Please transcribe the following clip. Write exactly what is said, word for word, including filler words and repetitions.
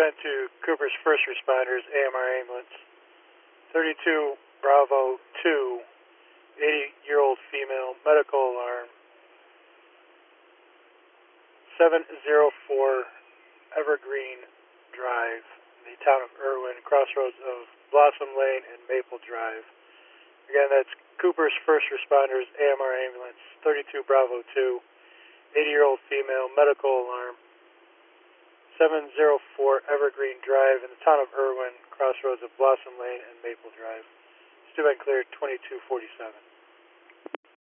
event to Cooper's First Responders, A M R Ambulance, thirty-two Bravo two, eighty-year-old female, medical alarm, seven oh four Evergreen Drive, in the town of Irwin, crossroads of Blossom Lane and Maple Drive. Again, that's Cooper's First Responders, A M R Ambulance, thirty-two Bravo two, eighty-year-old female, medical alarm, seven oh four Evergreen Drive in the town of Irwin, crossroads of Blossom Lane and Maple Drive. Stu and cleared twenty-two forty-seven.